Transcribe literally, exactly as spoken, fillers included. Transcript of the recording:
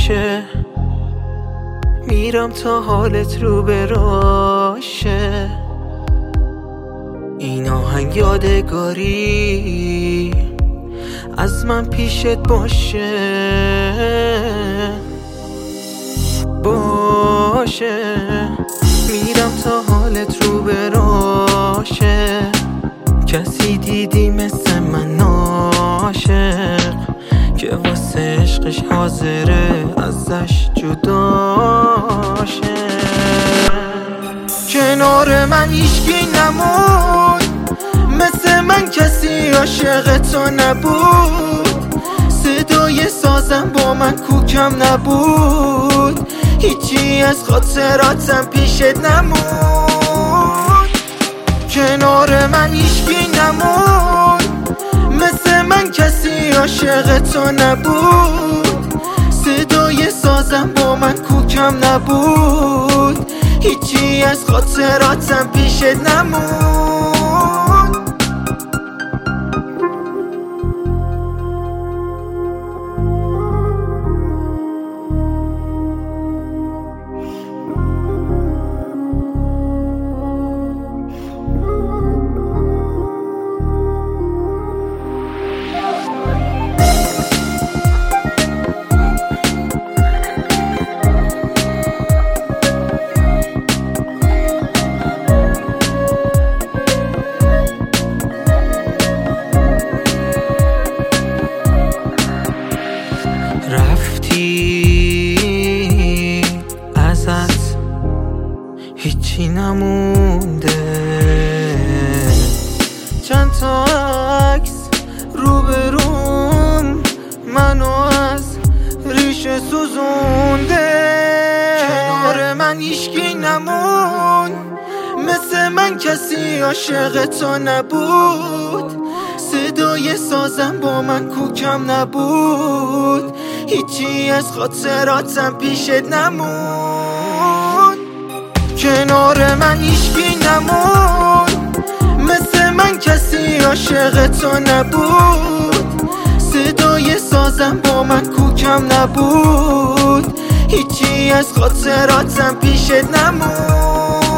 باشه، میرم تا حالت رو براشه. این آهنگ یادگاری از من پیشت باشه باشه. میرم تا حالت رو براشه، کسی دیدی مثل من عاشق که واسه عشقش حاضره ازش جداشه. کنار من هیچکی نمون، مثل من کسی عاشق تو نبود. صدای سازم با من کوکم نبود، هیچی از خاطراتم پیشت نمون. کنار من هیچکی نمون، مثل من کسی عاشق تو نبود. صدای سازم با من کوکم نبود، هیچی از خاطراتم پیشت نمون. رفتی ازت هیچی نمونده، چند تا عکس روبروم منو از ریشه سوزونده. کنار من هیچکی نمون، مثل من کسی عاشق تو نبود. صدای سازم با من کوکم نبود، هیچی از خاطراتم پیشت نمون. کنار من هیچکی نمون، مثل من کسی عاشق تو نبود. صدای سازم با من کوکم نبود، هیچی از خاطراتم پیشت نمون.